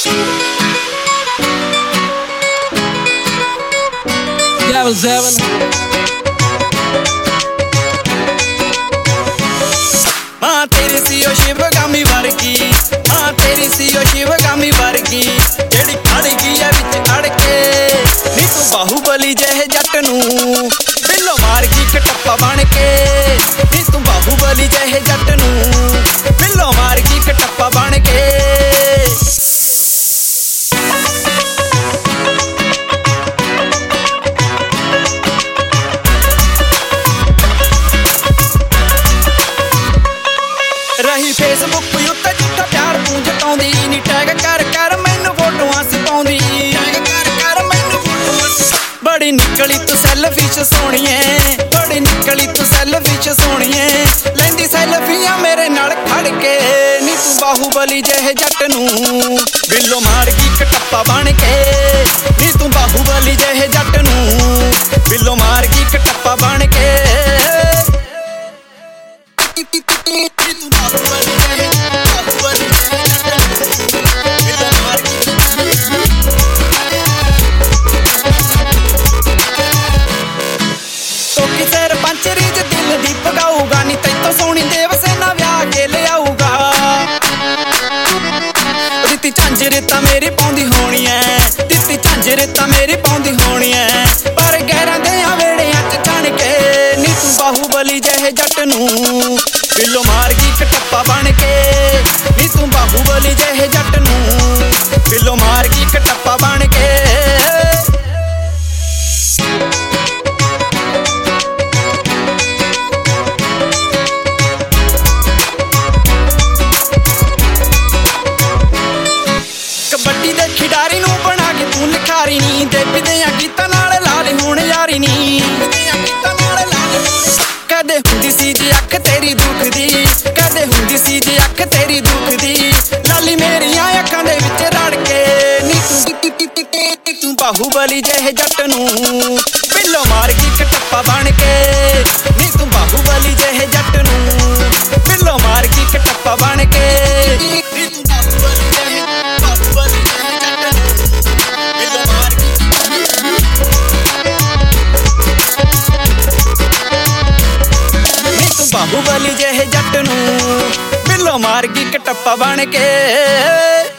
Devil Seven मां तेरी सी ओ शिवगामी वर्गी, मां तेरी सी ओ शिवगामी वर्गी, जेड़ी खड़ गई है विच अड़ के। नी तू बाहुबली जह जट नूं बिल्लो मार गई कटप्पा बन के। नी तू बाहुबली जह जट नूं बिल्लो मार गई कटप्पा बन के। रही फेसबुक उत्ते झूठा प्यार तू जताउंदी नी टैग कर कर मैनू फोटोआं सपाउंदी। बड़ी निकली तू सैल्फिश सोहणीए, बड़ी निकली तू सैल्फिश सोहणीए, लैंदी सैल्फियां मेरे नाल खड़ के। नी तू बाहुबली जह जट नूं बिल्लो मार गई कटप्पा बन के। नी तू बाहुबली जह जट नूं बिल्लो मार गई कटप्पा बन के। सरपंच रीज दिल दी भगाऊगा, नी तैतों सोहनी देवसेना व्याह के ले आऊगा। दित्ती झांझर तां मेरी पाउंदी होनी ऐ, दित्ती झांझर तां मेरी पाउंदी होनी ऐ, पर गैरां देयां वेड़ियां च जाण के। नी तू बाहुबली जह जट नूं बिल्लो मार गई कटप्पा बन के। नी तू बाहुबली जह जट नूं बिल्लो मार गई कटप्पा बन के। कबड्डी दे खिडारी नूं बना के तू लिखारी नी, देवी देयां गीतां नाल ला ले हुण यारी नी। कदे हुंदी सी जी अख तेरी दुखदी, कदे हुंदी सी जी अख तेरी दुखदी, लाली मेरियां अखां दे विच रड़ के। नी तू बाहुबली जह जट नूं बिल्लो मार गई कटप्पा बन के। नी तू बाहुबली जह जट नूं बिल्लो मार गई कटप्पा बन के। नी तू बाहुबली बाहुबली जह जट नूं बिल्लो मार गई कटप्पा बन के।